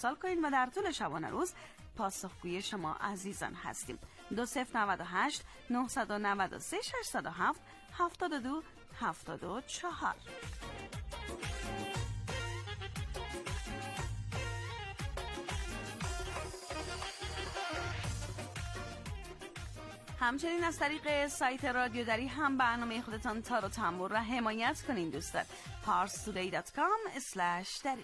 اتصال کنید و در طول شبانه روز پاسخگوی شما عزیزان هستیم. 2098 993 607 72 74. همچنین از طریق سایت رادیو دری هم برنامه خودتان تار و تنبور را حمایت کنین دوستان. parstoday.com/dari.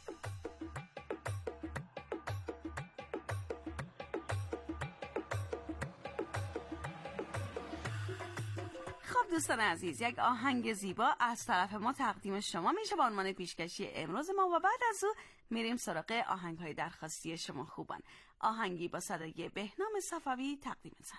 خب دوستان عزیز، یک آهنگ زیبا از طرف ما تقدیم شما میشه با عنوان پیشکشی امروز ما و بعد از او میریم سراغ آهنگ‌های درخواستی شما خوبان. آهنگی با صدای بهنام صفوی تقدیمتان.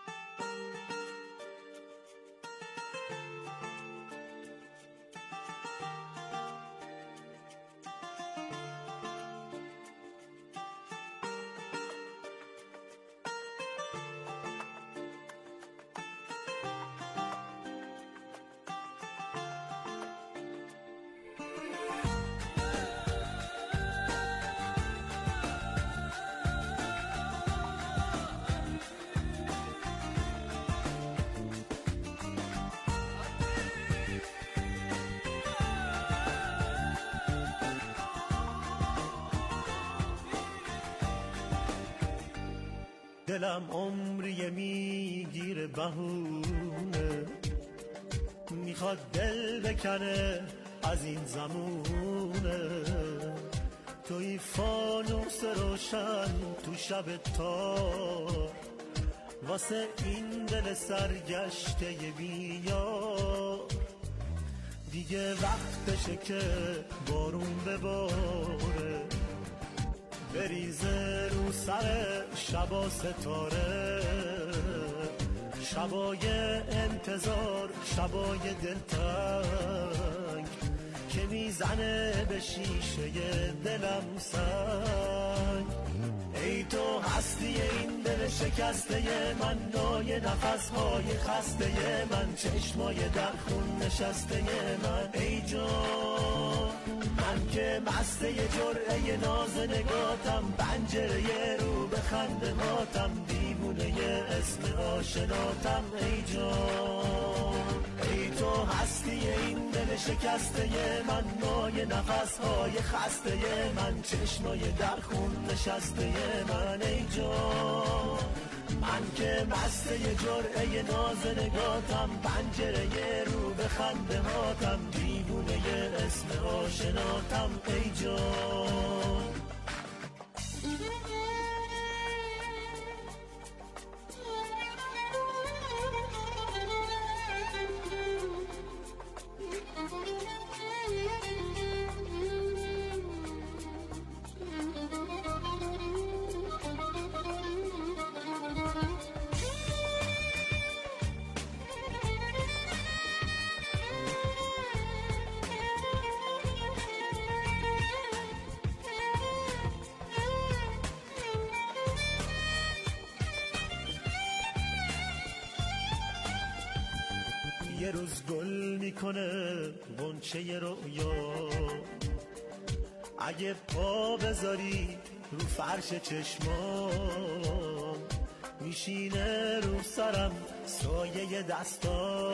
دلم عمریه میگیره بهونه، میخواد دل بکنه از این زمونه. توی فانوس روشن تو شب تار، واسه این دل سرگشته بیار. دیگه وقتشه که بارون بباره، بریزه رو سر شبا ستاره. شبای انتظار، شبای دلتنگ که میزنه به شیشه دلم سنگ. ای تو هستی این دل شکسته من، نای نفسهای خسته من، چشمای در خون نشسته من. ای جان من که مسته جرعه ناز نگاتم، پنجره رو به خنده هاتم، دیوونه اسم آشناتم. ای جان ای تو هستی این دل شکسته من، نای نفسهای خسته من، چشمای در خون نشسته من. ای جان من که مسته جرعه ناز نگاتم، پنجره رو به خنده هاتم، دیوونه اسم آشناتم. ای جان یه روز گل میکنه غنچه رویا، اگه پا بذاری رو فرش چشمام، میشینه رو سرم سایه دستا،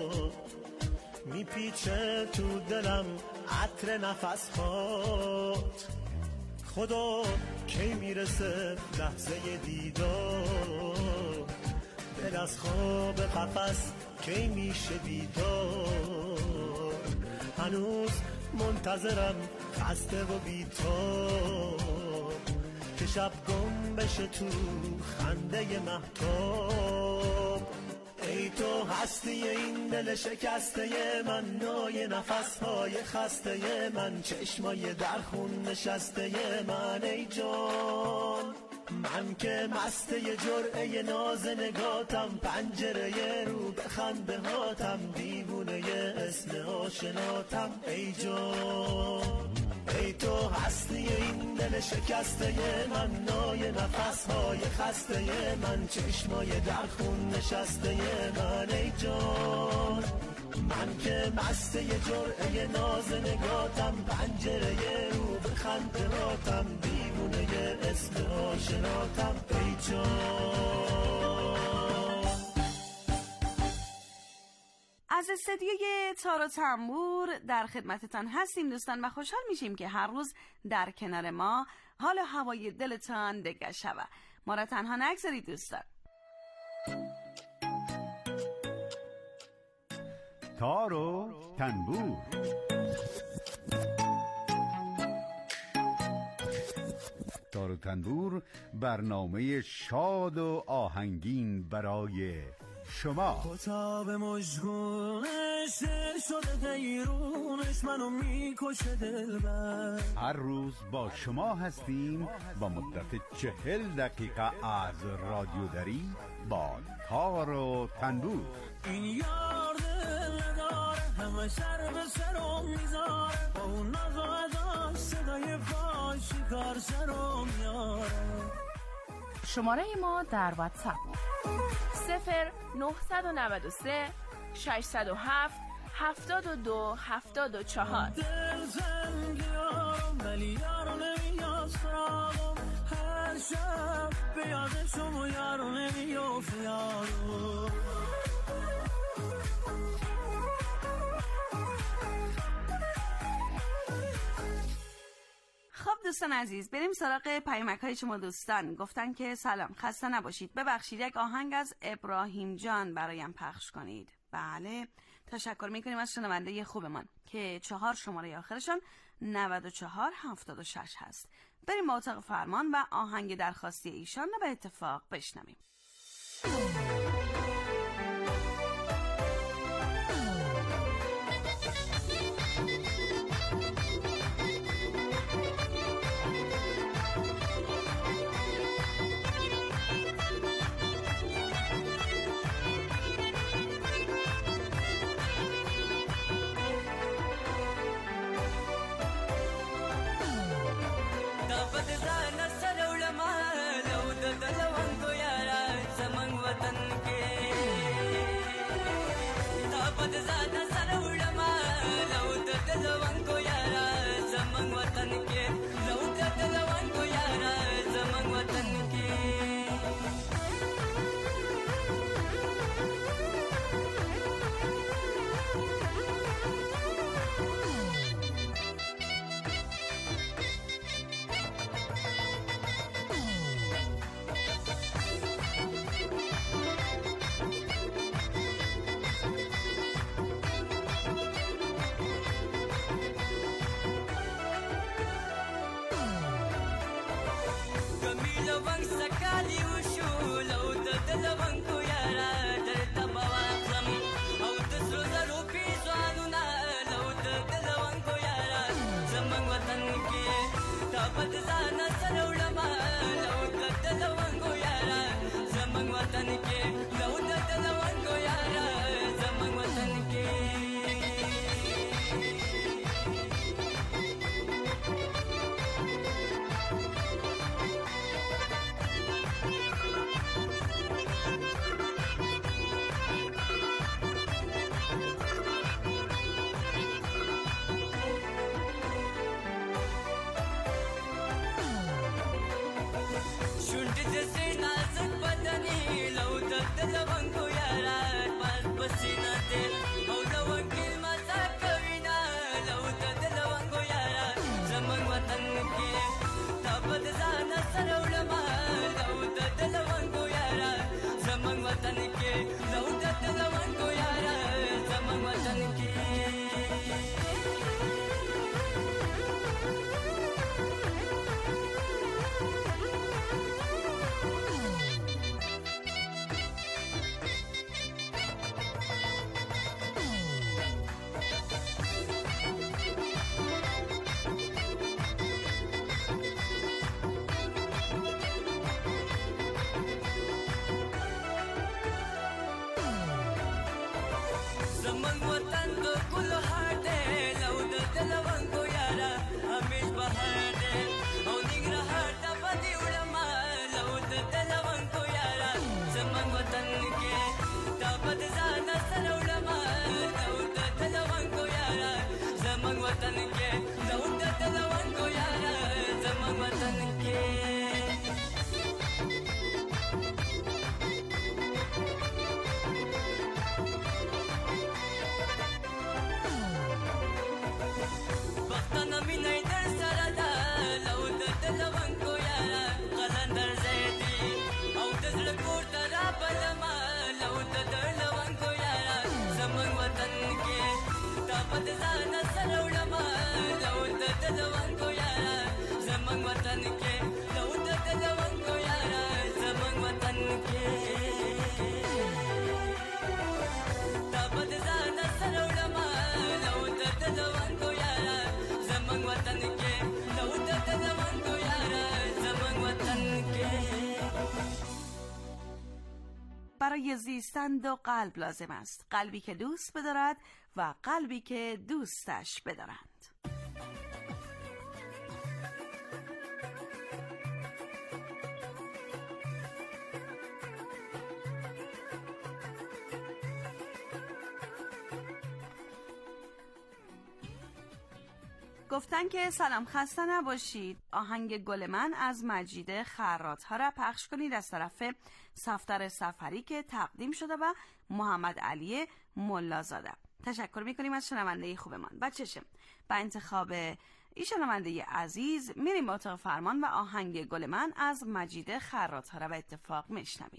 میپیچه تو دلم عطر نفسهات. خدا کی میرسه لحظه دیدار، دل از خواب قفس کی میشه بیدار. هنوز منتظرم خسته و بی‌تاب، که شب گم بشه تو خنده مهتاب. ای تو هستی این دل شکسته من، نای نفسهای خسته من، چشمای در خون نشسته من. ای جان من که مسته جرعه ناز نگاتم، پنجره رو به خنده هاتم، دیوونه اسم آشناتم. ای جان ای تو هستی این دل شکسته من، نای نفسهای خسته من، چشمای در خون نشسته من. ای جان من که مسته جرعه ناز نگاتم، پنجره رو به خندهاتم، دیوونه اسم آشناتم ای جان. از استدیوی تار و تنبور در خدمتتان هستیم دوستان و خوشحال میشیم که هر روز در کنار ما حال و هوای دلتان دگر شود. ما را تنها نگذارید دوستان. تار و تنبور. تار و تنبور برنامه شاد و آهنگین برای شما. کتاب مشگونش دل شده دیرونش منو میکشه دلبر. هر روز با شما هستیم با مدت 40 دقیقه از رادیوداری با تار و تنبور. این یار دل داره همه سر به سرم میذاره، با اون ناز و اداش صدای پاش کار سرم میاره. شماره ما در واتساپ 0993 607 72 74. دل زنگیارم ولی یارو نمیاد سراغم، هر شب به یادشم و یارو نمیافت یارو. خب دوستان عزیز، بریم سراغ پیامک‌های شما دوستان. گفتن که سلام، خسته نباشید، ببخشید یک آهنگ از ابراهیم جان برایم پخش کنید. بله، تشکر میکنیم از شنونده خوبمان که 4 شماره آخرشان 9476 هست. بریم با اتاق فرمان و آهنگ درخواستی ایشان رو به اتفاق بشنویم. وطن کې زود د لوان کو یارا برای زیستن دو قلب لازم است، قلبی که دوست بدارد و قلبی که دوستش بدارند. گفتن که سلام خسته نباشید، آهنگ گل من از مجید خراط ها را پخش کنید از طرف صفدر سفری که تقدیم شده و محمد علی ملازاده. تشکر میکنیم از شنونده خوبمان. بچه‌شم با انتخاب این شنونده عزیز میریم با اتاق فرمان و آهنگ گل من از مجید خراط ها را به اتفاق میشنویم.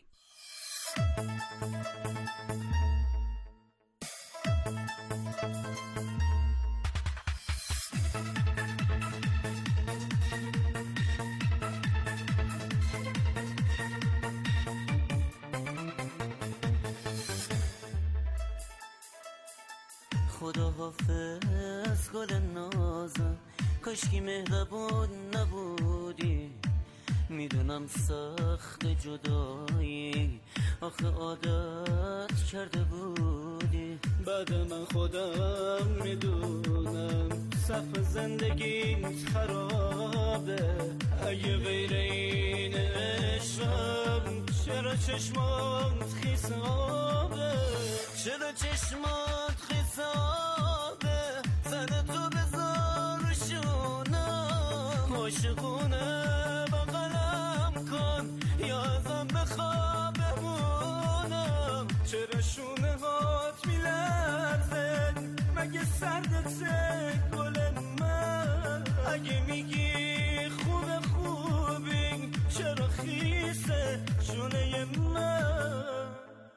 خدا حافظ گل نازم، کاشکی مهربون نبودی. میدونم سخت جدایی، آخه عادت کرده بودی. بعد من خودم میدونم صف زندگیت خرابه. اگه غیر این عشقم چرا چشمات خیس آبه؟ چرا چشمات خیس آبه؟ زده تو بذار روشونم، عاشقونه بغلم کن یا ازم بخواب بمونم. چرا شونه هات میلرزه؟ مگه سردته گل من؟ اگه میگی خوبه خوبی چرا خیسه شونه من؟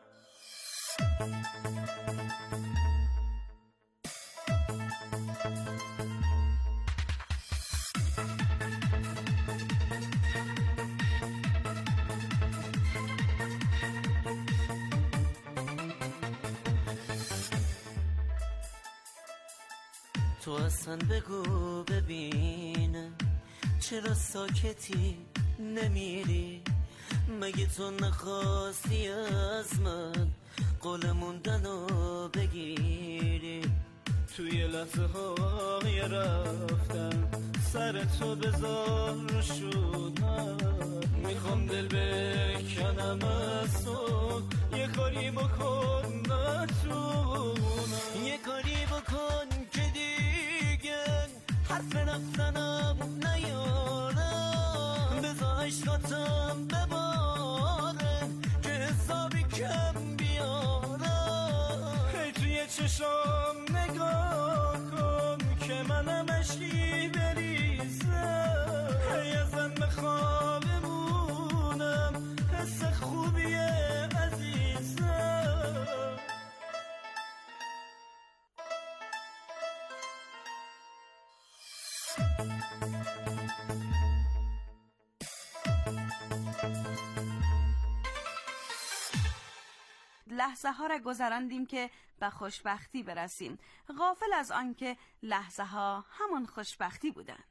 تو اصلا بگو ببینم چرا ساکتی نمیری؟ مگه تو نخواستی از من قول موندنو بگیری؟ توی لحظه های رفتم سر تو بذار روشونم. میخوام دل بکنم از تو، یه کاری بکن نتونم. یه کاری بکن که دیگه حرف رفتنم نیارم. بذار عشقاتم بباره که حسابی کم بیارم. هی توی چشام نگاه کن که منم عشقی بریزم. هی ازم بخواه بمونم، حس خوبیه عزیزم. لحظه ها را گذراندیم که به خوشبختی برسیم، غافل از آن که لحظه ها همان خوشبختی بودند.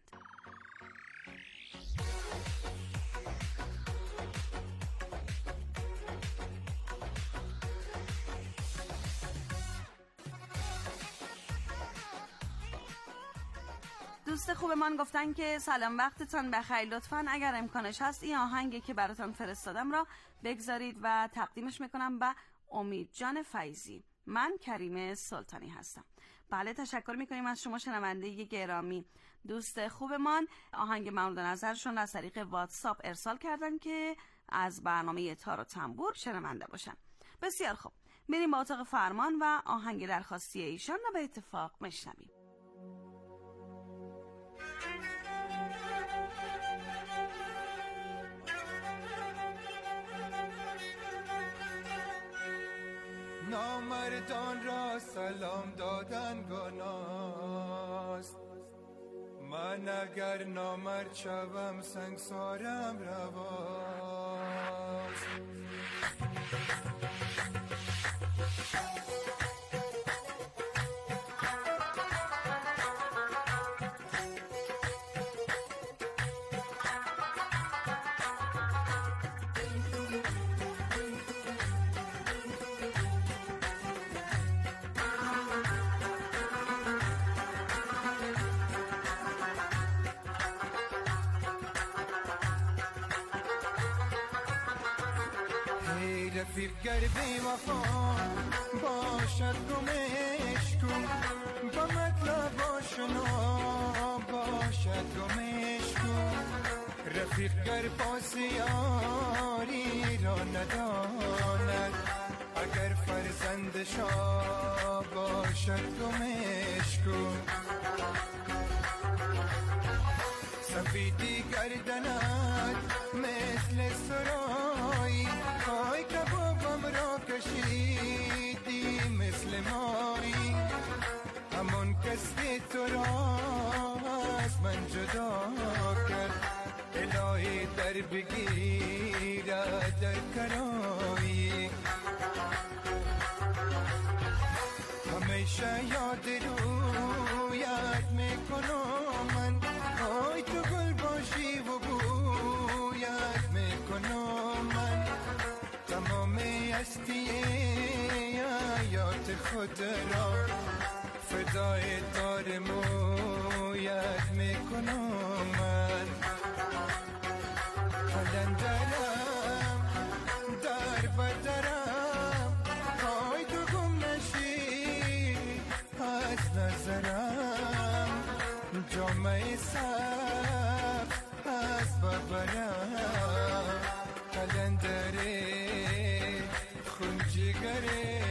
دوست خوبمان گفتن که سلام وقتتان بخیر، لطفاً اگر امکانش هست این آهنگی که براتون فرستادم را بگذارید و تقدیمش میکنم به امید جان فیضی. من کریم سلطانی هستم. بله، تشکر میکنیم از شما شنونده گرامی. دوست خوبمان آهنگ مورد نظرشون از طریق واتساپ ارسال کردن که از برنامه تار و تنبور شنونده باشن. بسیار خوب، بریم با اتاق فرمان و آهنگ درخواستی ایشان رو به اتفاق میشنویم. نامردان را سلام دادن گناست، من اگر نامرد شوم سنگسارم رواست. رفیق گر بی وفا باشد گمش کن، با مطلب آشنا باشد گمش کن. رفیق گر پاسیاری را نداند، اگر فرزندشا باشد گمش کن. سفیدی گردند مثل سرایی، پای کبابم را کشیدی مثل مایی. همون کس که تو را از من جدا کرد، الهی در بگیرد در کنایی. همیشه یاد رویت میکنم من، آی تو گل باشی و بویت میکنم من. تمام هستی حیات خود را فدای دار مویت میکنم من. قلندرم در بدرم، آی تو گم نشی از نظرم. جامعه سب از ببرم، قلندره خونجیگره.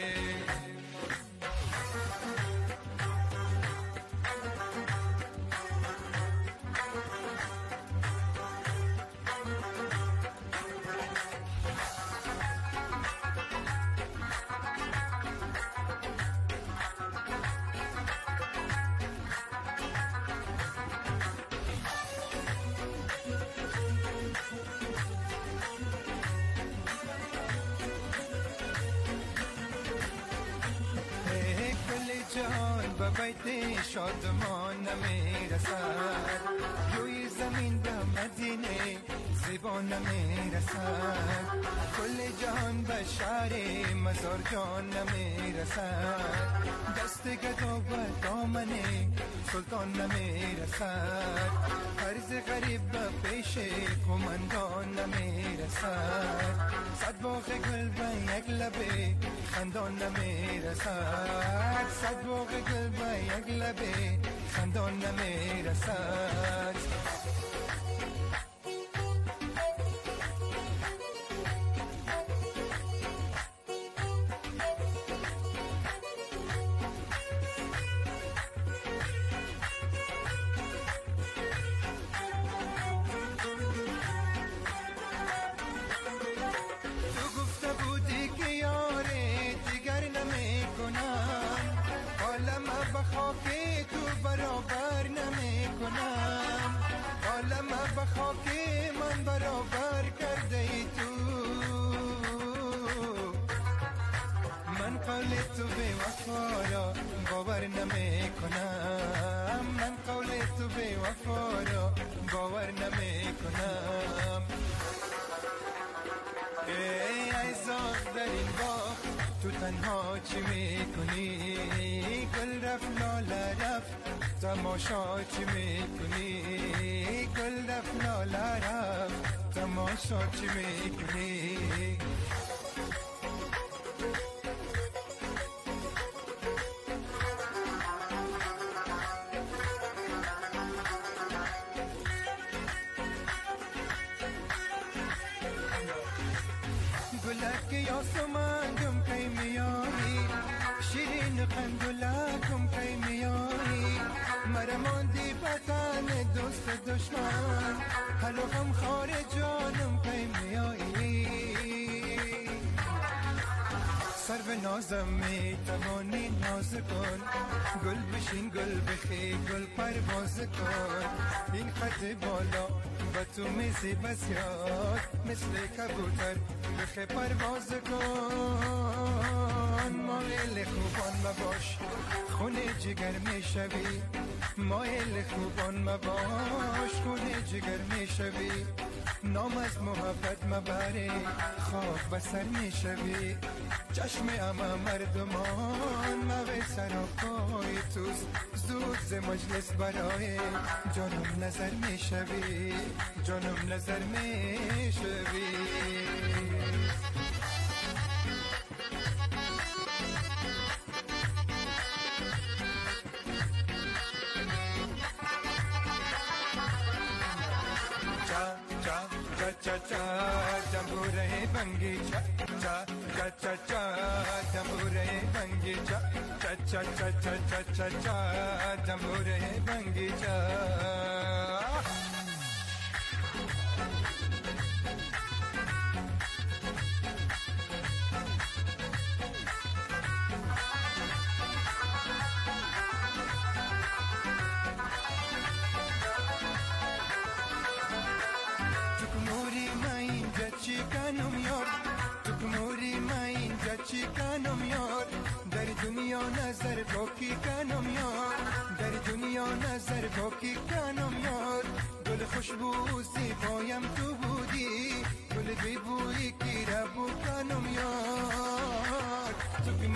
جان به بیت شادمان نمیرسد، روی زمین به مدینه زیبا نمیرسد. کل جهان به شهر مزار جان نمیرسد، دست گدا به دامن سلطان نمیرسد. عرض غریب به پیش قماندان نمیرسد، صد باغ گل به یک لبه خندان نمیرسد. صد باغ گل به یک لبه خندان نمیرسد. خاکی تو برابر نمی کنم، عالم به خاکی من برابر کرده ای تو. من قول تو بی وفا را باور نمی کنم، من قول تو بی وفا را باور نمی کنم. ای عزاز در این باغ تو تنها چی میکنی؟ گل رفت لاله رفت تماشا چی میکنی؟ گل رفت لاله رفت تماشا چی میکنی؟ گلک یاسمندم کی میایی شیرین قندلکم کی میایی مرماندی بطن دوست دشمن حلو غم خار جانم کی میایی سر به نازم میتوانی ناز کن گل بشین گل بخی گل پرواز کن این خط بالا و تو میزی بسیار مثل کبوتر بخی پرواز کن مایل خوبان مباش خونه جگر میشوی مایل خوبان مباش خونه جگر میشوی نام از محبت مبری خواب بسر میشوی چشم اما مردمان موی سر و پای توست زود ز مجلس برای جانم نظر میشوی جانم نظر میشوی cha cha tambure bangi cha cha cha cha cha tambure bangi cha cha cha cha cha cha cha tambure bangi cha در دنیا نظر باکی کنم یار در دنیا نظر باکی کنم یار گل خوشبو زیبایم تو بودی گل بیبویی کی را بو کنم یار تو که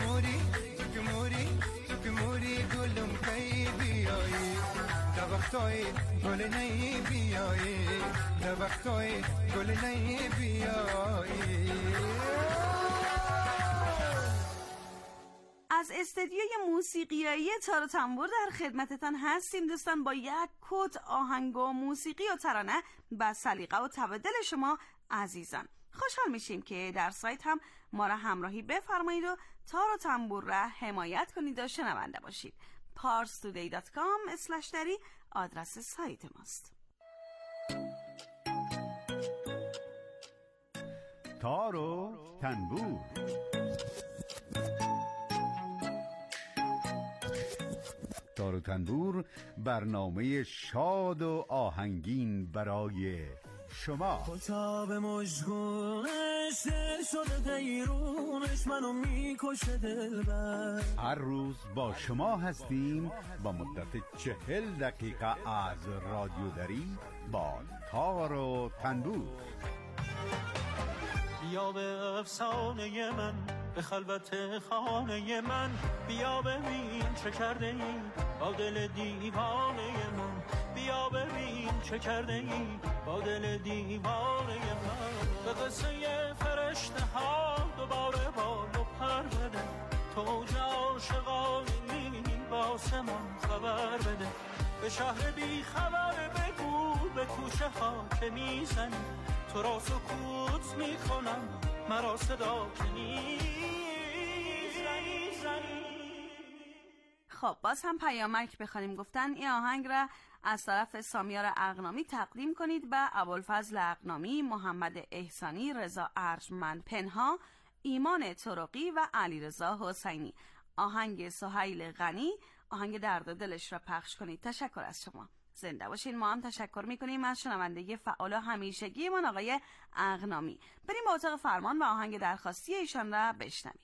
موری گلم کی بیایی در وقتای گل نی بیایی در وقتای گل نی بیایی از استدیوی موسیقیایی تار و تنبور در خدمتتان هستیم دوستان با یک کت آهنگ و موسیقی و ترانه با سلیقه و تبدل شما عزیزان. خوشحال میشیم که در سایت هم ما را همراهی بفرمایید و تار و تنبور را حمایت کنید و شنونده باشید. parstoday.com/dari آدرس سایت ماست. تار و تنبور تار و تنبور برنامه شاد و آهنگین برای شما. کتاب مشگونش دل شده دیرونش منو میکشه دلبر. هر روز با شما هستیم با مدت 40 دقیقه از رادیو دری با تار و تنبور. بیا به افسانه من به خلوت خانه من بیا ببین چه کرده ای با دل دیوانه من بیا ببین چه کرده ای با دل دیوانه من به قصه فرشته ها دوباره بال و پر بده توج عاشقانی واسه من خبر بده به شهر بی خبر بگو به کوچه ها که میزنی تو را سکوت میکنم مرا صدا کنی. خب باز هم پیامک بخوانیم. گفتن این آهنگ را از طرف سامیار اقنامی تقدیم کنید به ابوالفضل اقنامی، محمد احسانی، رضا ارجمند پنها، ایمان طرقی و علیرضا حسینی. آهنگ سهیل غنی، آهنگ درد دلش را پخش کنید. تشکر از شما. زنده باشین. ما هم تشکر میکنیم از شنونده فعال و همیشگی من آقای اقنامی. بریم با اتاق فرمان و آهنگ درخواستی ایشان را بشنویم.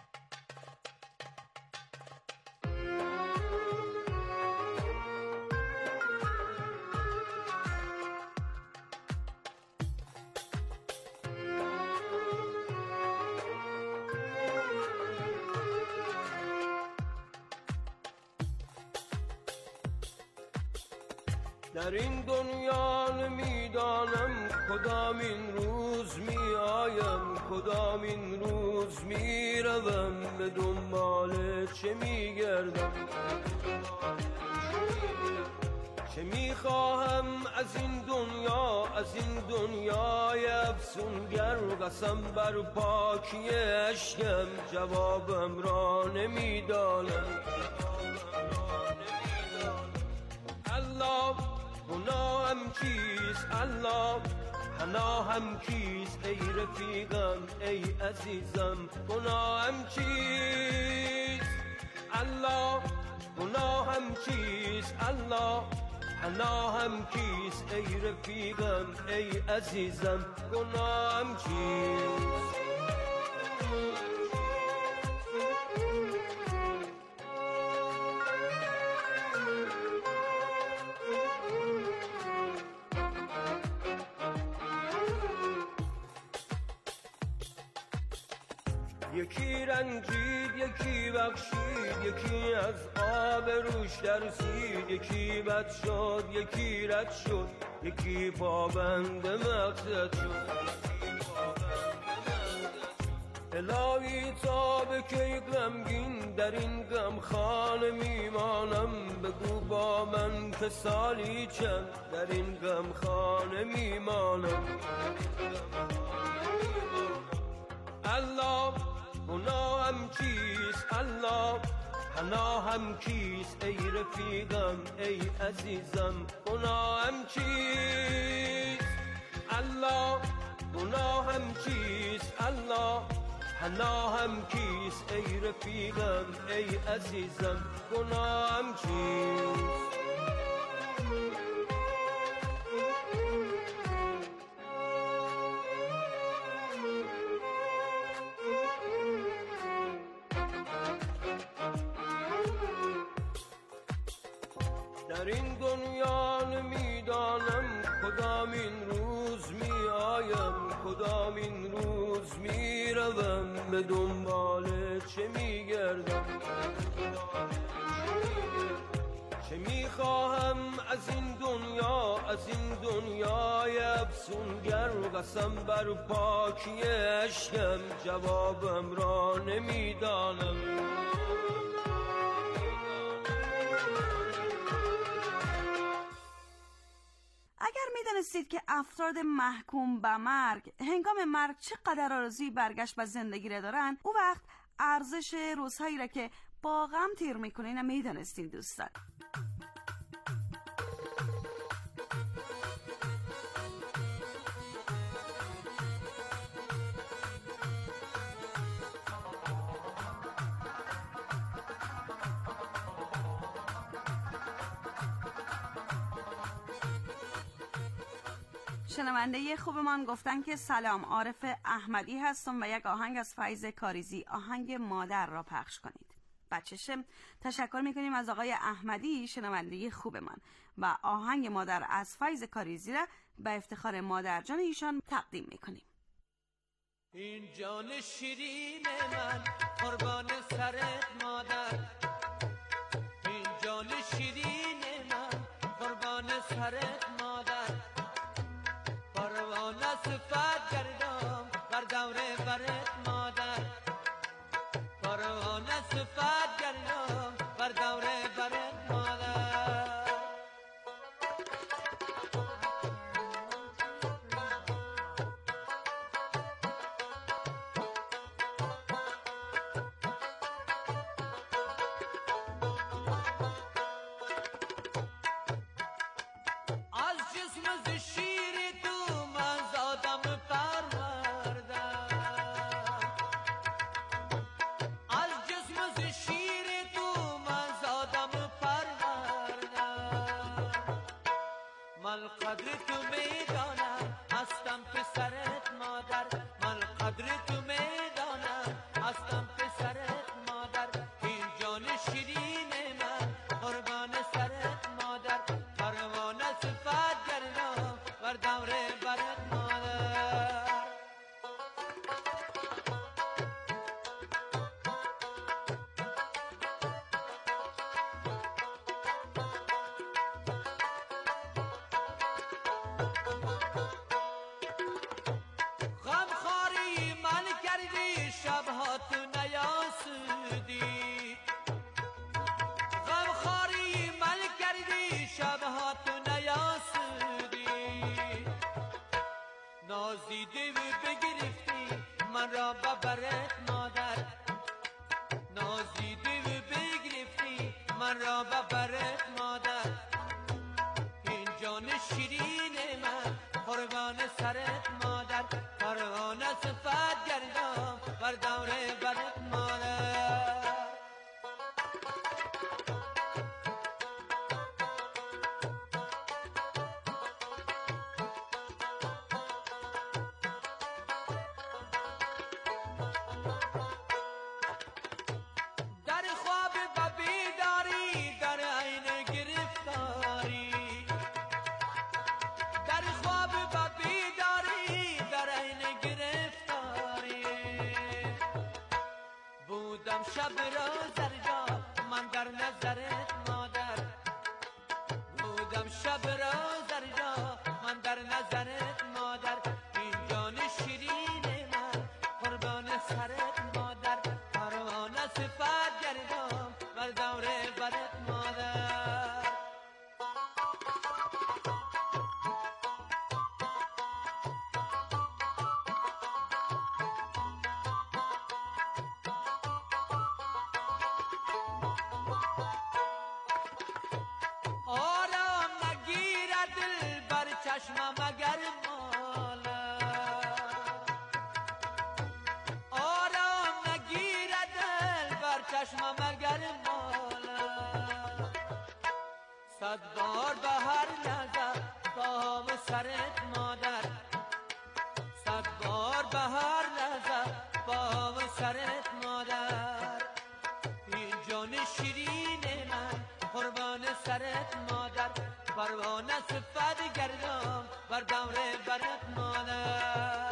در این دنیا نمیدانم کدام این روز می آیم کدام این روز می روم به دنبال چه می گردم چه میخواهم از این دنیا، از این دنیای افسونگر، قسم بر پاکی عشقم جوابم را نمیدانم. الله گناهم چیست، الله پناهم کیست، ای رفیقم ای عزیزم گناهم چیست، الله گناهم چیست، الله پناهم کیست، ای رفیقم ای عزیزم گناهم چیست. یکی رنجید یکی بخشید، یکی از آب روش درسید، یکی بد شد یکی رد شد، یکی پابند مقصد شد. الهی تا به کی غمگین در این غمخانه میمانم، بگو با من که سالی چند در این غمخانه میمانم. الله گناهم چیست، الله پناهم کیست، ای رفیقم ای عزیزم گناهم چیست، الله گناهم چیست، الله پناهم کیست، ای رفیقم ای عزیزم گناهم چیست. در این دنیا نمیدانم کدام این روز می آیم، کدام این روز می روم، به دنبال چه می گردم، چه می خواهم از این دنیا، از این دنیای افسونگر، قسم بر پاکی عشقم جوابم را نمیدانم. اگر میدانستید که افراد محکوم به مرگ هنگام مرگ چقدر آرزوی برگشت به زندگی را دارند، او وقت ارزش روزهایی را که با غم تیر میکنین میدانستید دوستان. شنونده خوبمان گفتن که سلام، عارف احمدی هستم و یک آهنگ از فیض کاریزی، آهنگ مادر را پخش کنید. بچه‌شم تشکر میکنیم از آقای احمدی شنونده خوبمان و آهنگ مادر از فیض کاریزی را به افتخار مادر جان ایشان تقدیم میکنیم. این جان شیرین من قربان سرت مادر، این جان شیرین من قربان سرت مادر، پروانه صفت گردم بر دوره برت مادر، پروانه صفت گردم بر دوره برت مادر. نازیدی و بگرفتی من را ببرد مادر، نازیدی و بگرفتی من را ببرد مادر، این جان شیرین من قربان سرت مادر، پروانه صفت گردم بر دوره برت مادر. شب را زرجا من در نظرت مادر، بودم شب را زرجا من در نظرت مادر، این جان شیرین من قربان سرت مادر، پروانه صفت گردم بر دوره برت مادر. چشمم اگر مالا آرام نگیرد دل بر چشمم اگر مالا، صد بار به هر لحظه پاهم سرت مادر، صد بار به هر لحظه پاهم سرت مادر، این جان شیرین من قربان سرت مادر، پروانه صفت گردم بر دوره برت مادر.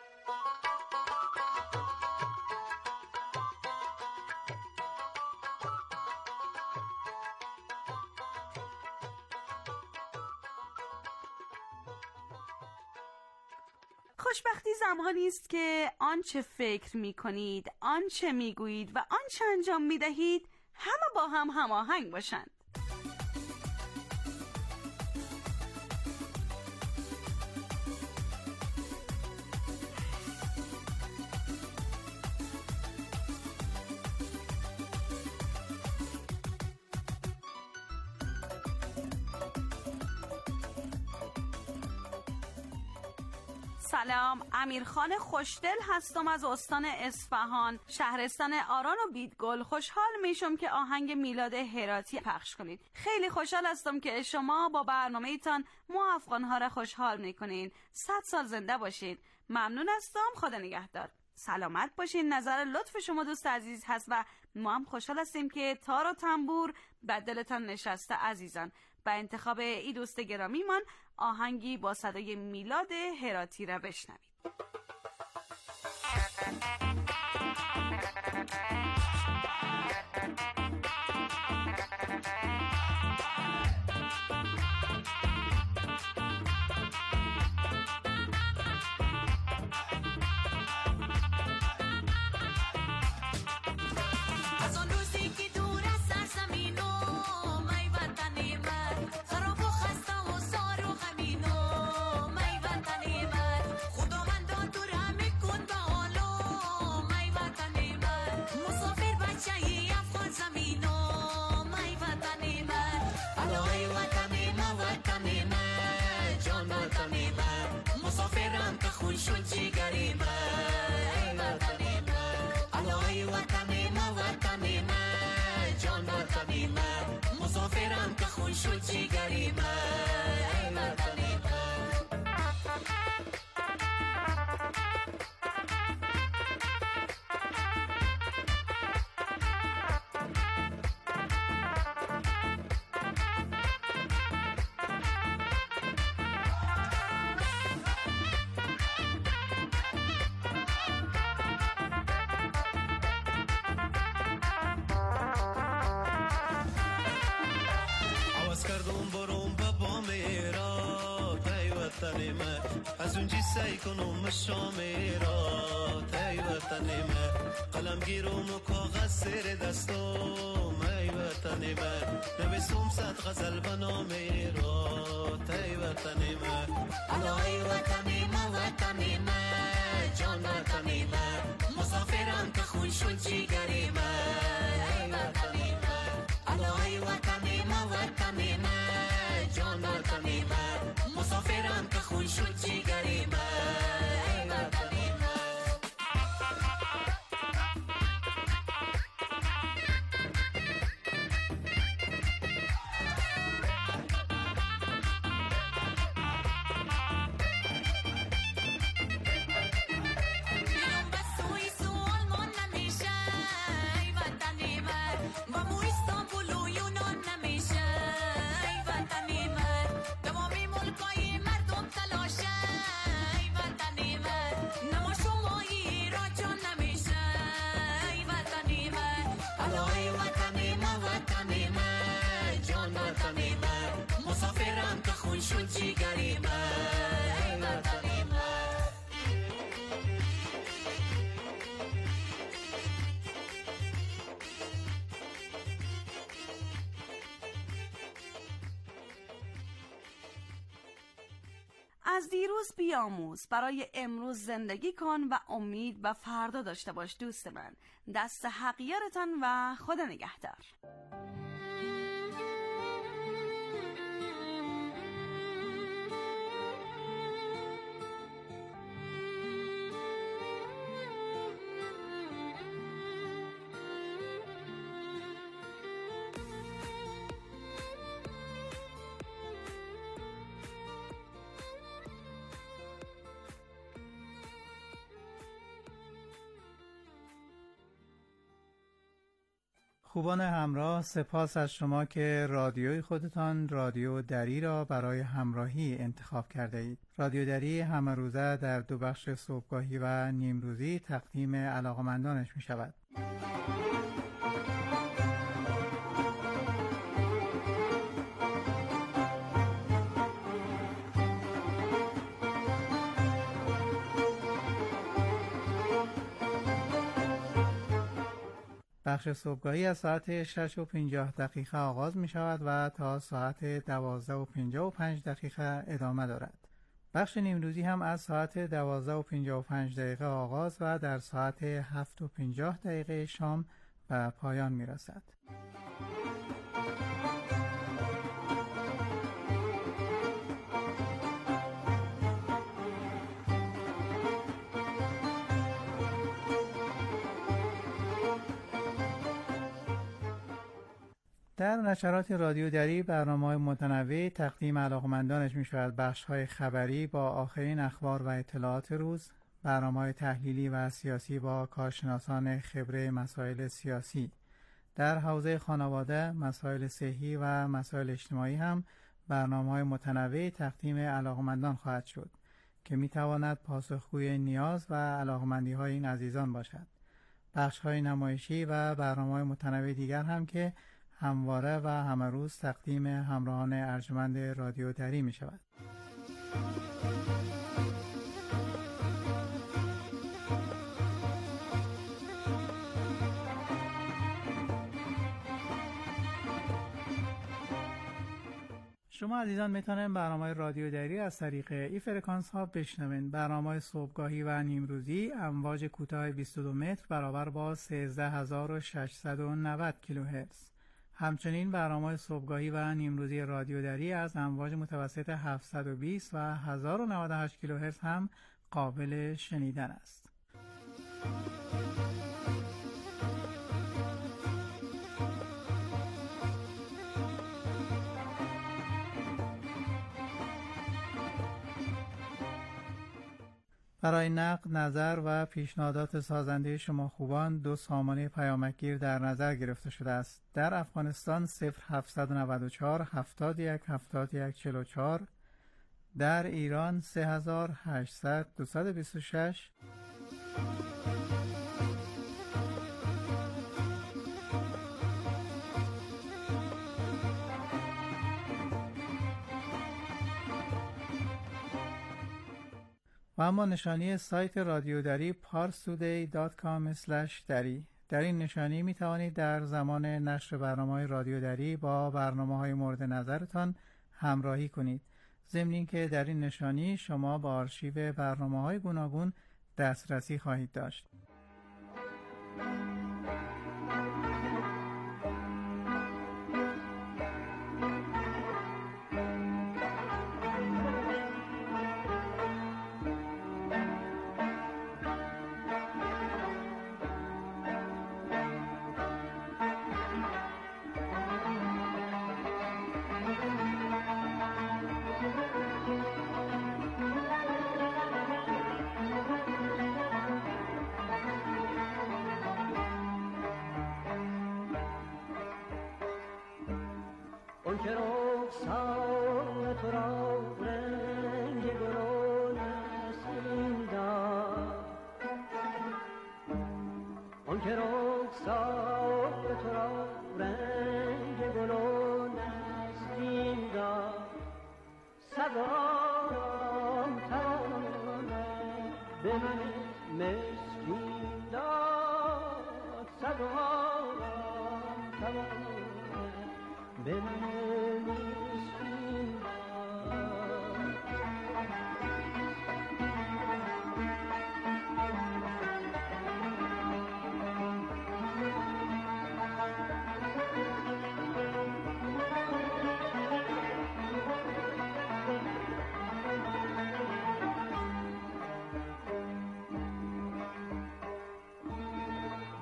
خوشبختی زمانی است که آنچه فکر می کنید، آنچه می گویید و آنچه انجام می دهید همه با هم هماهنگ باشند. سلام، امیرخان خوشدل هستم از استان اصفهان، شهرستان آران و بیدگل. خوشحال میشم که آهنگ میلاد هراتی پخش کنید. خیلی خوشحال هستم که شما با برنامه ایتان ما افغانها را خوشحال میکنین. 100 سال زنده باشین. ممنون هستم. خدا نگهدار. سلامت باشین. نظر لطف شما دوست عزیز هست و ما هم خوشحال هستیم که تار و تنبور به دلتان نشسته عزیزان. با انتخاب ای دوست گرامی من آهنگی با صدای میلاد هراتی را بشنوید. از اونجی سعی کنم شامیرا ای وطن من قلم گیرم و کاغذ سر دستم ای وطن من نویسم 100 غزل به نام ایران ای وطن من ای وطن من از دیروز بیاموز، برای امروز زندگی کن و امید به فردا داشته باش دوست من. دست حق یارتان و خدا نگهدار. خوبان همراه، سپاس از شما که رادیوی خودتان رادیو دری را برای همراهی انتخاب کرده اید. رادیو دری همه روزه در دو بخش صبحگاهی و نیمروزی تقدیم علاقمندانش می شود. بخش صبحگاهی از ساعت 6:50 آغاز می شود و تا ساعت 12:55 ادامه دارد. بخش نیمروزی هم از ساعت 12:55 آغاز و در ساعت 7:50 شام به پایان می رسد. در نشرات رادیو دری برنامه‌های متنوع تقدیم علاقمندانش می شود. بخش‌های خبری با آخرین اخبار و اطلاعات روز، برنامه‌های تحلیلی و سیاسی با کارشناسان خبره مسائل سیاسی. در حوزه خانواده، مسائل صحی و مسائل اجتماعی هم برنامه‌های متنوع تقدیم علاقمندان خواهد شد که می تواند پاسخگوی نیاز و علاقمندی‌های این عزیزان باشد. بخش‌های نمایشی و برنامه‌های متنوع دیگر هم که همواره و همه روز تقدیم همراهان ارجمند رادیو دری می شود. شما عزیزان میتونید برنامه رادیو دری از طریق این فرکانس ها بشنوید. برنامه صبحگاهی و نیمروزی امواج کوتاه 22 متر برابر با 13690 کیلوهرتز. همچنین برنامه صبحگاهی و نیمروزی رادیو دری از امواج متوسط 720 و 1098 کیلوهرتز هم قابل شنیدن است. برای نقد، نظر و پیشنهادات سازنده شما خوبان 2 سامانه پیامکگیر در نظر گرفته شده است. در افغانستان 0794 71 71 44، در ایران 3800 226 و اما نشانی سایت رادیو دری parstoday.com/dari. در این نشانی می توانید در زمان نشر برنامه‌های رادیو دری با برنامه‌های مورد نظرتان همراهی کنید. ضمن اینکه در این نشانی شما با آرشیو برنامه‌های گوناگون دسترسی خواهید داشت.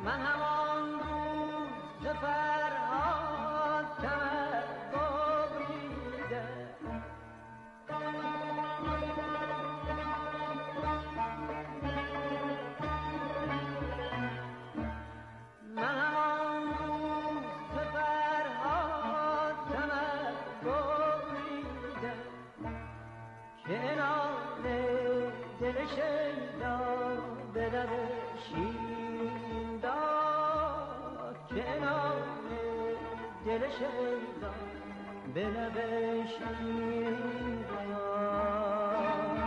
من همان روز ز فرهاد کمر ببریدم من همان روز ز فرهاد کمر ببریدم کنار دل شیدا به لب شیرین داد کنار دل شیدا به لب شیرین داد.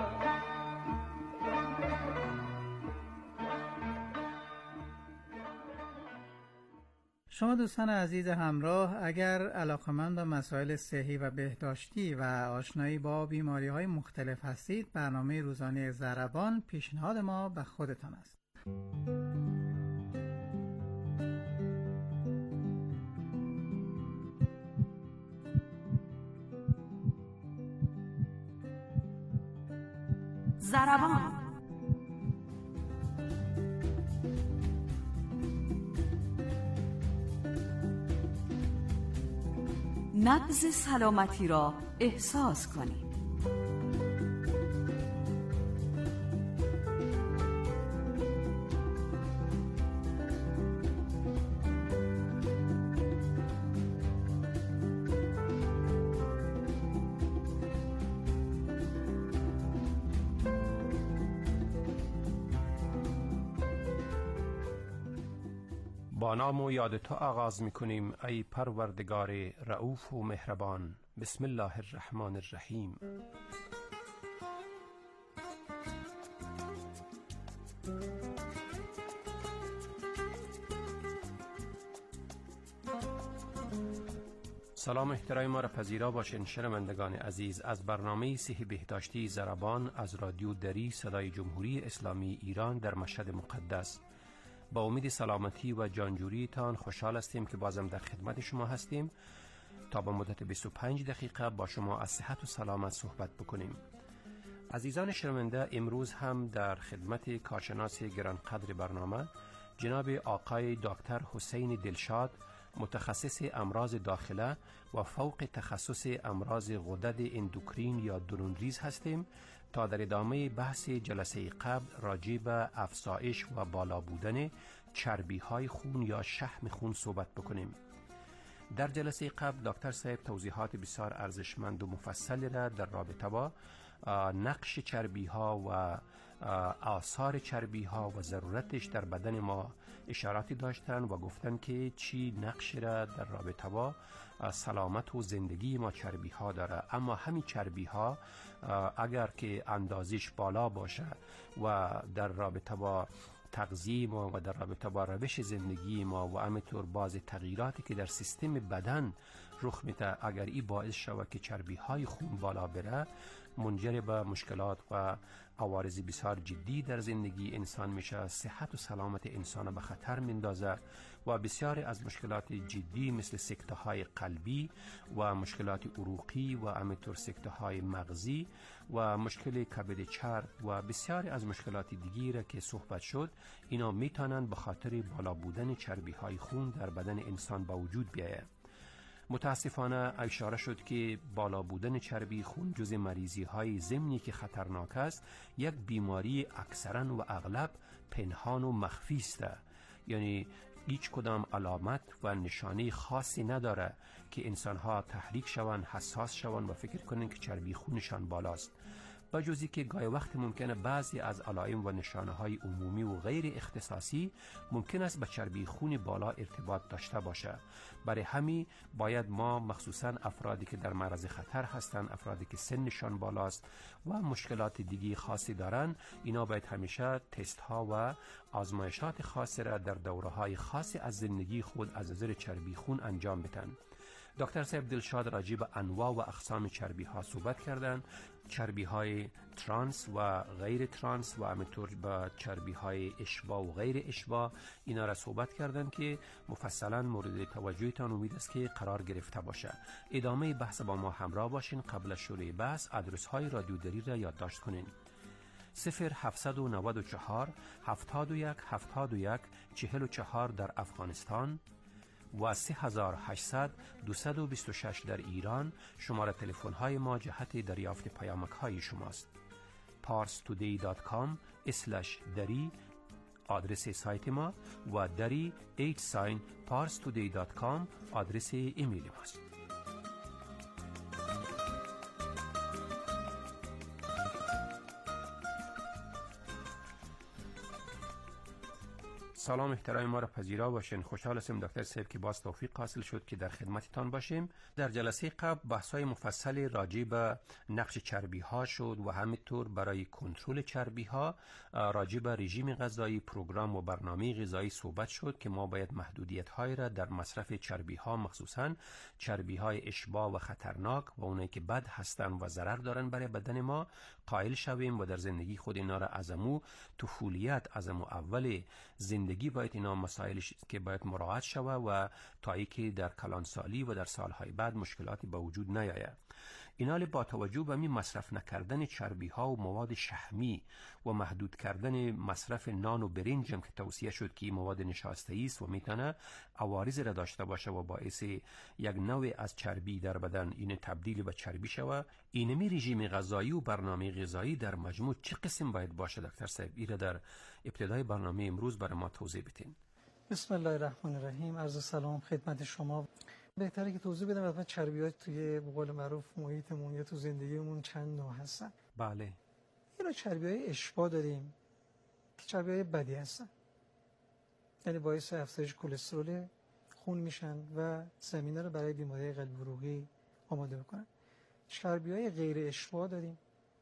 شما دوستان عزیز همراه، اگر علاقمند به مسائل صحی و بهداشتی و آشنایی با بیماری‌های مختلف هستید، برنامه روزانه ضربان پیشنهاد ما به خودتان است. ضربان نبض سلامتی را احساس کنید. با نام و یاد تو آغاز می‌کنیم ای پروردگار رؤوف و مهربان. بسم الله الرحمن الرحیم. سلام احترام ما را پذیرا باشین شنوندگان عزیز از برنامه صحی بهداشتی ضربان از رادیو دری صدای جمهوری اسلامی ایران در مشهد مقدس. با امید سلامتی و جانجوریتان خوشحال هستیم که بازم در خدمت شما هستیم تا با مدت 25 دقیقه با شما از صحت و سلامت صحبت بکنیم. عزیزان شنونده، امروز هم در خدمت کارشناس گرانقدر برنامه جناب آقای دکتر حسین دلشاد، متخصص امراض داخله و فوق تخصص امراض غدد اندوکرین یا درونریز هستیم تا در ادامه بحث جلسه قبل راجع به افزایش و بالا بودن چربی های خون یا شحم خون صحبت بکنیم. در جلسه قبل دکتر صاحب توضیحات بسیار ارزشمند و مفصل را در رابطه با نقش چربی ها و آثار چربی ها و ضرورتش در بدن ما اشاراتی داشتن و گفتن که چی نقش را در رابطه با سلامت و زندگی ما چربی ها داره. اما همین چربی ها اگر که اندازش بالا باشه و در رابطه با تغذیه ما و در رابطه با روش زندگی ما و همینطور باز تغییراتی که در سیستم بدن رخ میده، اگر این باعث شود که چربی های خون بالا بره، منجر به مشکلات و عوارض بسیار جدی در زندگی انسان میشه، صحت و سلامت انسان به خطر میندازه و بسیاری از مشکلات جدی مثل سکته های قلبی و مشکلات عروقی و همینطور سکته های مغزی و مشکل کبد چرب و بسیاری از مشکلات دیگری را که صحبت شد، اینا میتونن به خاطر بالا بودن چربی های خون در بدن انسان به وجود بیاید. متاسفانه اشاره شد که بالا بودن چربی خون جز مریضی های ضمنی که خطرناک است، یک بیماری اکثرا و اغلب پنهان و مخفی است. یعنی هیچ کدام علامت و نشانه خاصی نداره که انسان ها تحریک شوند، حساس شوند و فکر کنند که چربی خونشان بالاست. با جزی که گاهی وقت ممکنه بعضی از علائم و نشانه های عمومی و غیر اختصاصی ممکن است با چربی خون بالا ارتباط داشته باشه. برای همین باید ما مخصوصا افرادی که در معرض خطر هستند، افرادی که سنشان بالاست و مشکلات دیگی خاصی دارن، اینا باید همیشه تست ها و آزمایشات خاصی را در دوره های خاصی از زندگی خود از نظر چربی خون انجام بدن. دکتر صاحب دلشاد راجع به انواع و اقسام چربی ها صحبت کردند، چربی های ترانس و غیر ترانس و همینطور با چربی های اشباع و غیر اشباع، اینا را صحبت کردند که مفصلا مورد توجهتان امید است که قرار گرفته باشه. ادامه بحث با ما همراه باشین. قبل از شروع بحث آدرس های رادیو دری را یادداشت کنین: 0794 71 71 44 در افغانستان و 3800 226 در ایران شماره تلفن های ما جهت دریافت پیامک های شماست. parstoday.com/dari آدرس سایت ما و dari @parstoday.com آدرس ایمیل ماست. سلام احترام ما را پذیرا باشین. خوشحال هستیم دکتر صاحب که باز توفیق حاصل شد که در خدمتتان باشیم. در جلسه قبل بحث‌های مفصل راجع به نقش چربی‌ها شد و همینطور برای کنترل چربی‌ها راجع به رژیم غذایی، پروگرام و برنامه غذایی صحبت شد که ما باید محدودیت‌های را در مصرف چربی‌ها، مخصوصاً چربی‌های اشباع و خطرناک و اونایی که بد هستند و ضرر دارن برای بدن ما قائل شویم و در زندگی خود اینا را از طفولیت، از اول زندگی باید اینا مسائلی که باید مراعات شوه و تا اینکه در کلانسالی و در سالهای بعد مشکلاتی به وجود نیاید. اینا با توجه به این مصرف نکردن چربی ها و مواد شحمی و محدود کردن مصرف نان و برنج که توصیه شد که این مواد نشاسته‌ای است و میتونه عوارض را داشته باشه و باعث یک نوع از چربی در بدن این تبدیل به چربی شوه. اینمی رژیم غذایی و برنامه غذایی در مجموع چه قسم باید باشه دکتر صاحب؟ این را در ابتدای برنامه امروز برای ما توضیح بدین. بسم الله الرحمن الرحیم. عرض سلام خدمت شما. بهتره که توضیح بدم مثلا چربیات توی به قول معروف محیطمون یا تو زندگیمون چند نوع هستن. بله. اینا چربیای اشباع داریم که چربیای بدی هستن، یعنی باعث افزایش کلسترول خون میشن و زمینه رو برای بیماری قلبی عروقی آماده میکنن. چربیای غیر اشباع داریم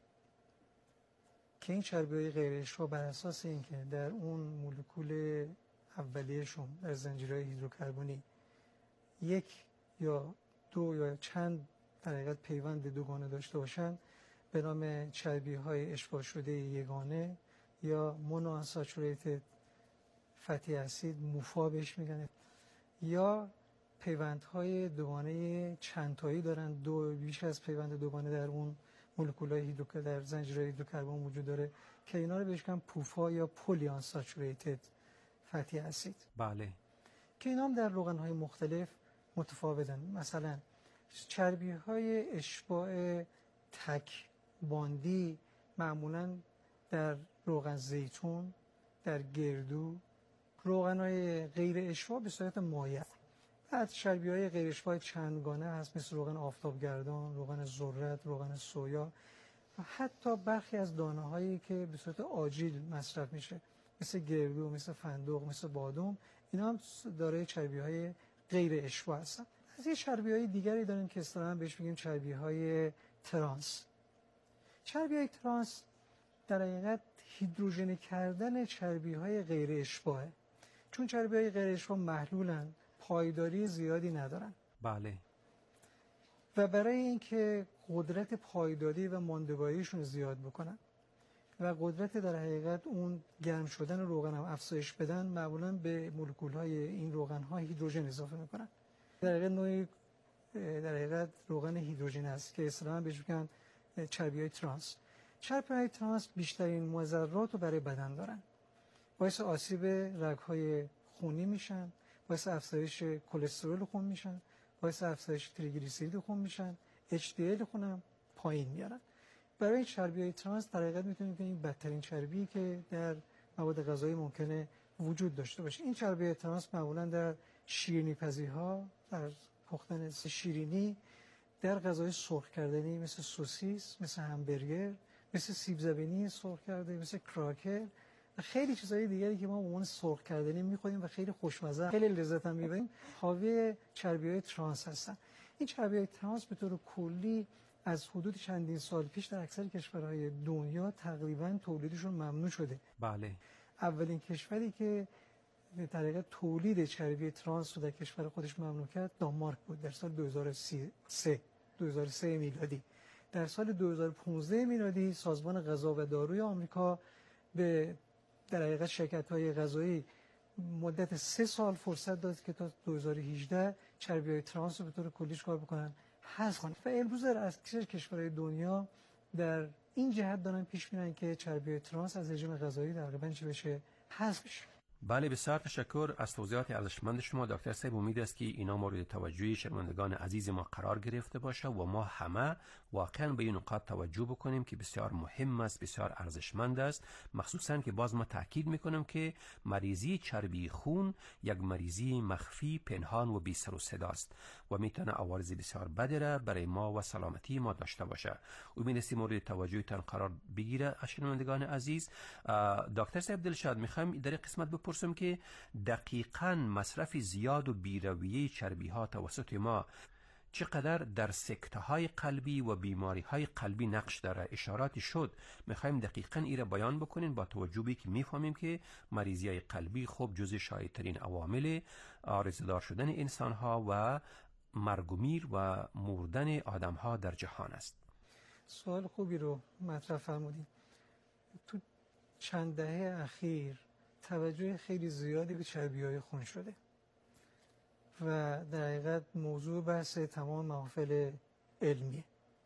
که این چربیای غیر اشباع بر اساس اینکه در اون مولکول اولیه‌شون در زنجیرهای هیدروکربنی یک یا دو یا چند در حقیقت پیوند دوگانه داشته باشن به نام چربی‌های اشباع شده یگانه یا مونوانساتوریتد فتی اسید موفا بهش میگن، یا پیوندهای دوگانه چند تایی دارن، دو بیش از پیوند دوگانه در اون مولکول‌های هیدروکربن در زنجیرهای هیدروکربن وجود داره که اینا رو بهش میگن پوفا یا پلی آنساتوریتد فتی اسید. بله. که اینا هم در روغن‌های مختلف متفاوتن. مثلا چربی‌های اشباع تک باندی معمولاً در روغن زیتون، در گردو، روغن‌های غیر اشباع به صورت مایع. بعد چربی‌های غیر اشباع چندگانه هست مثل روغن آفتابگردان، روغن ذرت، روغن سویا و حتی برخی از دانه‌هایی که به صورت آجیل مصرف میشه مثل گردو، مثل فندق، مثل بادام، اینا هم دارای چربی‌های غیر اشباع هستن. از یه چربی‌های دیگری داریم که اصطلاحاً بهش میگیم چربی‌های ترانس. چربی‌های ترانس در حقیقت هیدروژن کردن چربی‌های غیر اشباعه، چون چربی‌های غیر اشباع محلولن، پایداری زیادی ندارن. بله. و برای اینکه قدرت پایداری و ماندگاریشون زیاد بکنن و قدرت در حقیقت اون گرم شدن روغن هم افزایش بدن، معمولاً به مولکول‌های این روغن‌ها هیدروژن اضافه می‌کنن. در حقیقت نوعی در حقیقت روغن هیدروژن است که اصطلاحاً بهش میگن چربی‌های ترانس. چربی‌های ترانس بیشترین مضرات رو برای بدن دارن. باعث آسیب رگ‌های خونی میشن، باعث افزایش کلسترول خون میشن، باعث افزایش تریگلیسیرید خون میشن، HDL خون هم پایین میارن. برای چربی‌های ترانس در حقیقت میتونیم که این بدترین چربی که در مواد غذایی ممکنه وجود داشته باشه. این چربی‌های ترانس معمولاً در شیرینی‌پزی‌ها، در پختن شیرینی، در غذای سرخ کردنی مثل سوسیس، مثل همبرگر، مثل سیب زمینی سرخ کرده، مثل کراکر و خیلی چیزهای دیگری که ما به عنوان سرخ کردنی می‌خوریم و خیلی خوشمزه، خیلی لذت هم می‌بریم، حاوی چربی‌های ترانس هستن. این چربی‌های ترانس به طور کلی از حدود چندین سال پیش در اکثر کشورهای دنیا تقریباً تولیدشون ممنوع شده. بله. اولین کشوری که به طریق تولید چربی ترانس رو در کشور خودش ممنوع کرد دانمارک بود در سال 2003 میلادی. در سال 2015 میلادی سازمان غذا و داروی آمریکا به در حقیقت شرکت‌های غذایی مدت 3 سال فرصت داد که تا 2018 چربی‌های ترانس رو به طور کلیش کار بکنن، حذف کنن. و امروز در اکثر کشورهای دنیا در این جهت دارن پیش میرن که چربی ترانس از رژیم غذایی تقریبا چه بشه حذف بشه. بله، بسیار تشکر از توضیحات ارزشمند شما دکتر صاحب. امید است که اینا مورد توجه شنوندگان عزیز ما قرار گرفته باشه و ما همه واقعا به این نکات توجه بکنیم که بسیار مهم است، بسیار ارزشمند است، مخصوصا که باز ما تاکید میکنم که مریضی چربی خون یک مریضی مخفی، پنهان و بی سر و صدا است و میتونه عوارض بسیار بدی را برای ما و سلامتی ما داشته باشه. امید است مورد توجهتان قرار بگیره شنوندگان عزیز. دکتر صاحب دلشاد، میخوایم در این قسمت بپرسم که دقیقاً مصرف زیاد و بی‌رویه چربی ها توسط ما چقدر در سکته های قلبی و بیماری های قلبی نقش داره؟ اشاراتی شد، میخوایم دقیقاً این را بیان بکنین با توجه به که میفهمیم که مریضی های قلبی خب جزء شایع‌ترین عوامل عارضه‌دار شدن انسان ها و مرگ و میر و مردن آدم ها در جهان است. سوال خوبی رو مطرح فرمودید. تو چند دهه اخیر توجه خیلی زیادی به چربی‌های خون شده و در حقیقت موضوع بحث تمام محافل علمیه.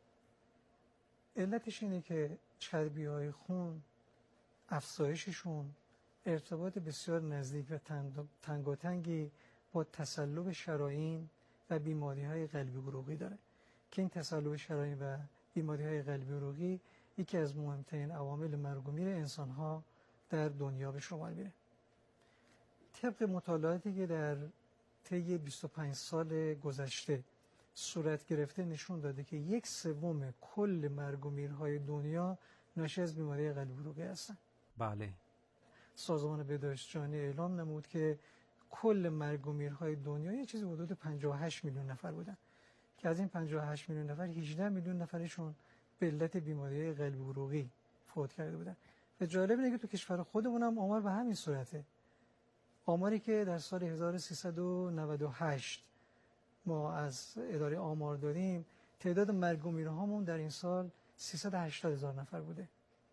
علتش اینه که چربی‌های خون افزایششون ارتباط بسیار نزدیک و تنگاتنگی با تصلب شرايین و بیماری‌های قلبی عروقی داره که این تصلب شرايین و بیماری‌های قلبی عروقی یکی از مهمترین عوامل مرگ و میر انسان‌ها در دنیا به شمار میره. طبق مطالعاتی که در طی 25 سال گذشته صورت گرفته نشون داده که 1/3 کل مرگ و میرهای دنیا ناشی از بیماری قلبی عروقی هستن. بله. سازمان بهداشت جهانی اعلام نمود که کل مرگ و میرهای دنیا یه چیزی حدود 58 میلیون نفر بودن که از این 58 میلیون نفر 18 میلیون نفرشون به علت بیماری قلبی عروقی فوت کرده بودن. و جالب اینه که تو کشور خودمون هم آمار به همین صورته. آماری که در سال 1398 ما از اداره آمار داریم، تعداد مرگ و میرهامون در این سال 380,000 نفر بوده.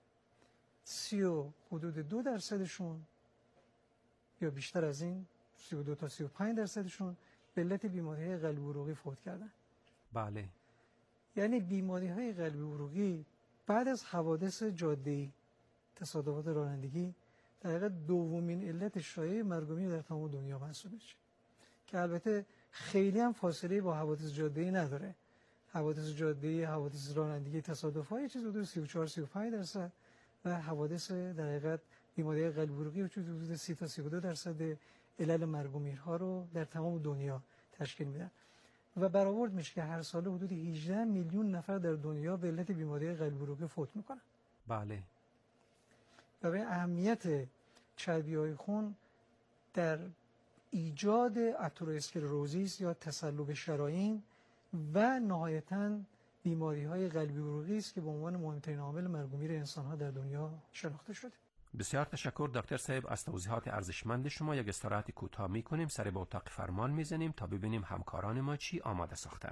32% یا بیشتر از این 32 تا 35% به علت بیماری‌های قلبی عروقی فوت کردن. بله. یعنی بیماری‌های قلبی عروقی بعد از حوادث جاده‌ای، تصادفات رانندگی، در حقیقت دومین علت شایع مرگ و میر در تمام دنیا محسوب میشه که البته خیلی هم فاصله با حوادث جاده‌ای نداره. حوادث جاده‌ای، حوادث رانندگی، تصادف‌ها یه چیز حدود 34-35% و حوادث در حقیقت بیماری قلبی عروقی حدود 30 تا 32% علل مرگ و میرها رو در تمام دنیا تشکیل میدن و برآورد میشه که هر سال حدود 18 میلیون نفر در دنیا به علت بیماری قلبی عروقی فوت میکنن. بله. و به اهمیت چربی‌های خون در ایجاد اترواسکلروزیس یا تصلب شرايین و نهایتاً بیماری‌های قلبی عروقی است که به عنوان مهمترین عامل مرگ و میر انسان‌ها در دنیا شناخته شده. بسیار تشکر دکتر صاحب از توضیحات ارزشمند شما. یک استراحت کوتاه می‌کنیم، سر به اتاق فرمان می‌زنیم تا ببینیم همکاران ما چی آماده ساختن.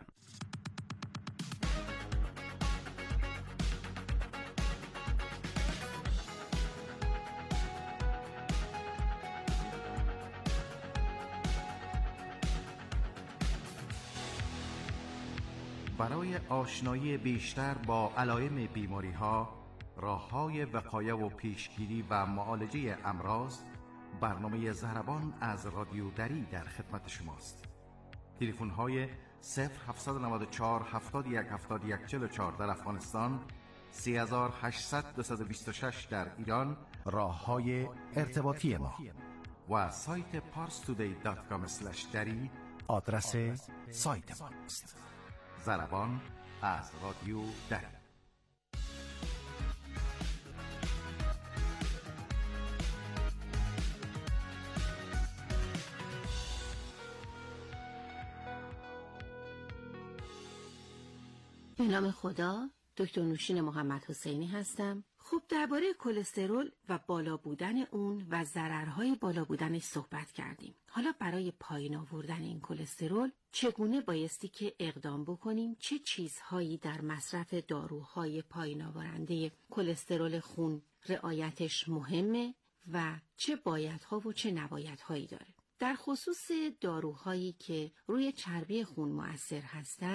برای آشنایی بیشتر با علائم بیماری‌ها، راه‌های وقایه و پیشگیری و معالجه امراض، برنامه ضربان از رادیو دری در خدمت شماست. تلفن‌های 0794 71 71 44 در افغانستان، 3800 226 در ایران، راه‌های ارتباطی ما و سایت parstoday.com/dari آدرس سایت ما است. ضربان از رادیو دری. به نام خدا، دکتر نوشین محمد حسینی هستم. خب درباره کلسترول و بالا بودن اون و ضررهای بالا بودنش صحبت کردیم. حالا برای پایین آوردن این کلسترول چگونه بایستی که اقدام بکنیم؟ چه چیزهایی در مصرف داروهای پایین آورنده کلسترول خون رعایتش مهمه و چه بایدها و چه نبایدهایی داره؟ در خصوص داروهایی که روی چربی خون مؤثر هستند،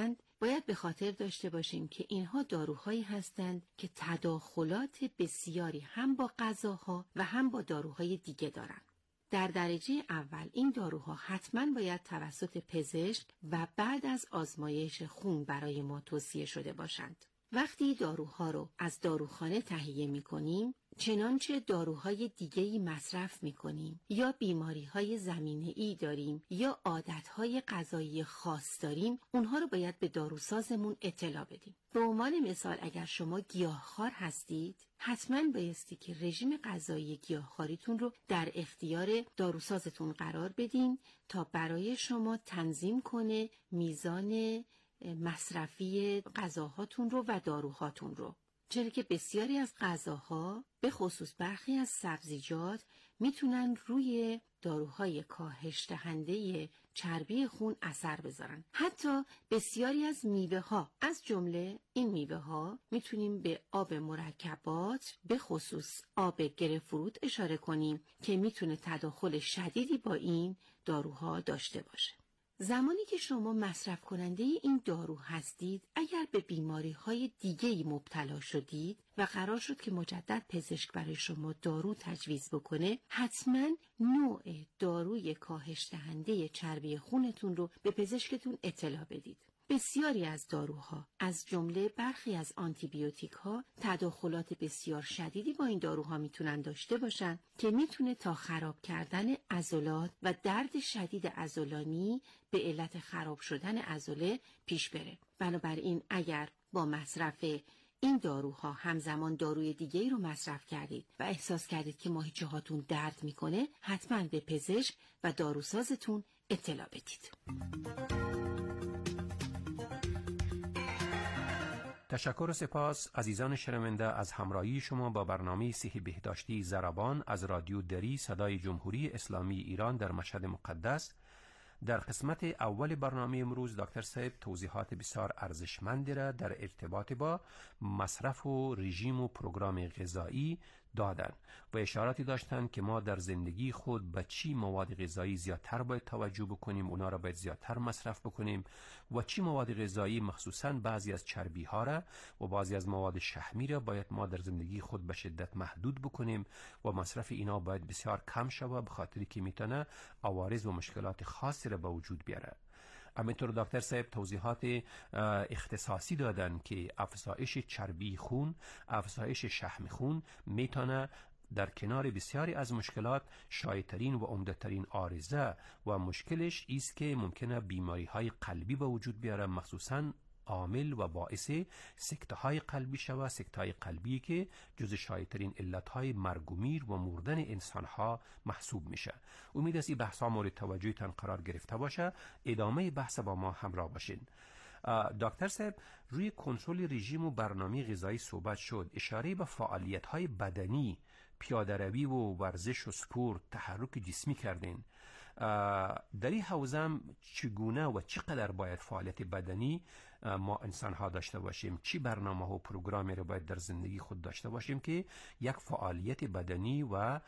باید به خاطر داشته باشیم که اینها داروهایی هستند که تداخلات بسیاری هم با غذاها و هم با داروهای دیگه دارند. در درجه اول این داروها حتما باید توسط پزشک و بعد از آزمایش خون برای ما توصیه شده باشند. وقتی داروها رو از داروخانه تهیه می‌کنیم، چنانچه داروهای دیگه‌ای مصرف می‌کنیم یا بیماری‌های زمینه‌ای داریم یا عادت‌های غذایی خاص داریم، اونها رو باید به داروسازمون اطلاع بدیم. به عنوان مثال اگر شما گیاهخوار هستید، حتما بایستی که رژیم غذایی گیاهخواریتون رو در اختیار داروسازتون قرار بدین تا برای شما تنظیم کنه میزان مصرفی غذاهاتون رو و داروهاتون رو. چرا که بسیاری از غذاها به خصوص برخی از سبزیجات میتونن روی داروهای کاهش دهنده چربی خون اثر بذارن. حتی بسیاری از میوه ها، از جمله این میوه ها میتونیم به آب مرکبات به خصوص آب گرفروت اشاره کنیم که میتونه تداخل شدیدی با این داروها داشته باشه. زمانی که شما مصرف کننده این دارو هستید، اگر به بیماری‌های دیگه‌ای مبتلا شدید و قرار شد که مجدد پزشک برای شما دارو تجویز بکنه، حتما نوع داروی کاهش دهنده چربی خونتون رو به پزشکتون اطلاع بدید. بسیاری از داروها، از جمله برخی از آنتیبیوتیک ها، تداخلات بسیار شدیدی با این داروها میتونن داشته باشن که میتونه تا خراب کردن عضلات و درد شدید عضلانی به علت خراب شدن عضله پیش بره. بنابراین اگر با مصرف این داروها همزمان داروی دیگه‌ای رو مصرف کردید و احساس کردید که ماهیچه هاتون درد میکنه، حتما به پزشک و داروسازتون اطلاع بدید. تشکر و سپاس عزیزان شنونده از همراهی شما با برنامه صحی بهداشتی ضربان از رادیو دری صدای جمهوری اسلامی ایران در مشهد مقدس. در قسمت اول برنامه امروز دکتر صاحب توضیحات بسیار ارزشمندی را در ارتباط با مصرف و رژیم و پروگرام غذایی دادن و اشاراتی داشتند که ما در زندگی خود به چی مواد غذایی زیادتر باید توجه بکنیم، اونا را باید زیادتر مصرف بکنیم و چی مواد غذایی مخصوصاً بعضی از چربی ها را و بعضی از مواد شحمی را باید ما در زندگی خود به شدت محدود بکنیم و مصرف اینا باید بسیار کم شود، به خاطری که میتونه عوارض و مشکلات خاصی را به وجود بیاره. همینطور دکتر صاحب توضیحات اختصاصی دادن که افزایش چربی خون، افزایش شحم خون میتونه در کنار بسیاری از مشکلات شایع‌ترین و عمده‌ترین عارضه و مشکلش است که ممکنه بیماری‌های قلبی به وجود بیاره، مخصوصاً عامل و باعث سکته‌های قلبی شود، سکته‌های قلبی که جز شایع‌ترین علت‌های مرگ و میر و مردن انسان‌ها محسوب میشه. امید است این بحث‌ها مورد توجهتان قرار گرفته باشه. ادامه بحث با ما همراه باشین. دکتر صاحب روی کنترل رژیم و برنامه غذایی صحبت شد. اشاره به فعالیت‌های بدنی، پیاده‌روی و ورزش و سپورت، تحرک جسمی کردین. در این حوزه چگونه و چقدر باید فعالیت بدنی ما انسان ها داشته باشیم؟ چی برنامه و پروگرامی رو باید در زندگی خود داشته باشیم که یک فعالیت بدنی و